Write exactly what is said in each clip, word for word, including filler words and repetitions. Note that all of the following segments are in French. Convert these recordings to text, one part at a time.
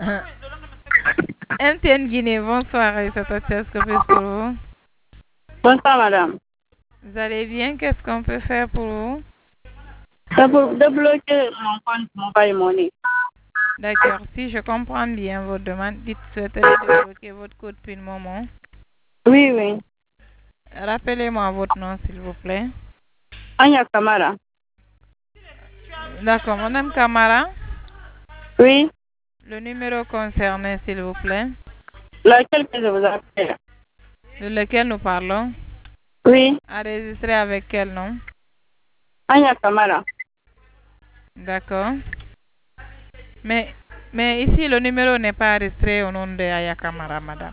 M T N Guinée, bonsoir, Aïssata, qu'est-ce que fait pour vous? Bonsoir, madame. Vous allez bien? Qu'est-ce qu'on peut faire pour vous? C'est pour débloquer mon compte mobile money. D'accord, si je comprends bien votre demande, dites souhaiterez débloquer votre code PIN moment. Oui, oui. Rappelez-moi votre nom, s'il vous plaît. Anya Kamara. D'accord, Madame Camara. Oui. Le numéro concerné, s'il vous plaît. Laquelle que je vous appelle? De lequel nous parlons? Oui. Enregistré avec quel nom? Anya Kamara. D'accord. Mais, mais ici, le numéro n'est pas enregistré au nom de Aya Camara, madame.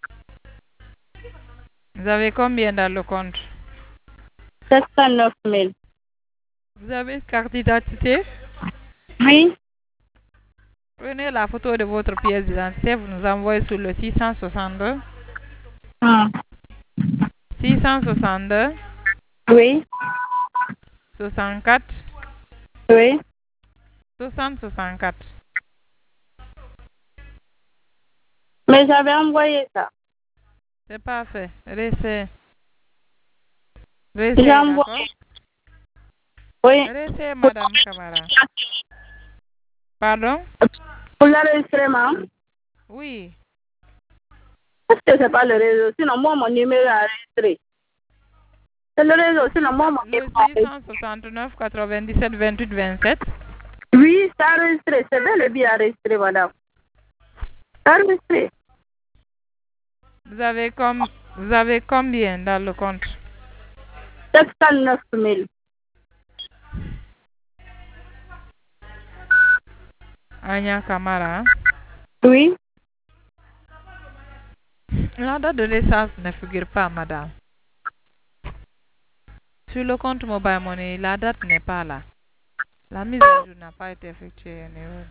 Vous avez combien dans le compte? sept cent neuf mille. Vous avez une carte d'identité? Oui. Prenez la photo de votre pièce d'identité, vous nous envoyez sur le six cent soixante-deux. Ah. six cent soixante-deux. Oui. soixante-quatre. Oui. soixante soixante-quatre. Mais j'avais envoyé ça. C'est pas fait. Restez. J'ai Restez, d'accord? envoyé. Oui. Restez, Madame Camara. Pardon? Pour l'enregistrement? Oui. Est-ce que c'est pas le réseau? Sinon, moi, mon numéro est enregistré. C'est le réseau, sinon, moi, mon Le numéro est six enregistré. cent soixante-neuf quatre-vingt-dix-sept vingt-huit vingt-sept. Oui, c'est enregistré. C'est bel et bien enregistré, madame. C'est enregistré. Vous avez, comme, vous avez combien dans le compte? sept cent neuf mille. Anya Kamara. Oui. La date de naissance ne figure pas, madame. Sur le compte Mobile Money, la date n'est pas là. La mise à jour n'a pas été effectuée.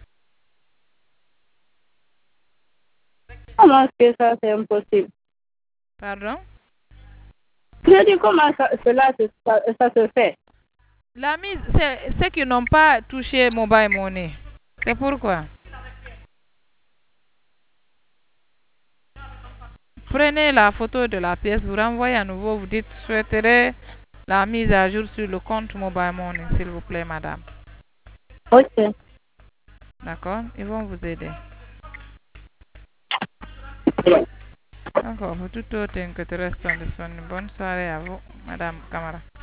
Comment est-ce que ça, c'est impossible? Pardon? Je dis comment ça, cela se- ça, ça se fait. La mise, c'est ceux qui n'ont pas touché Mobile Money. C'est pourquoi. Prenez la photo de la pièce, vous renvoyez à nouveau, vous dites souhaiterez la mise à jour sur le compte Mobile Money, s'il vous plaît, madame. Ok. D'accord? Ils vont vous aider. Encore, pour tout autre que tu restes disponible. Bonne soirée à vous, madame Camara.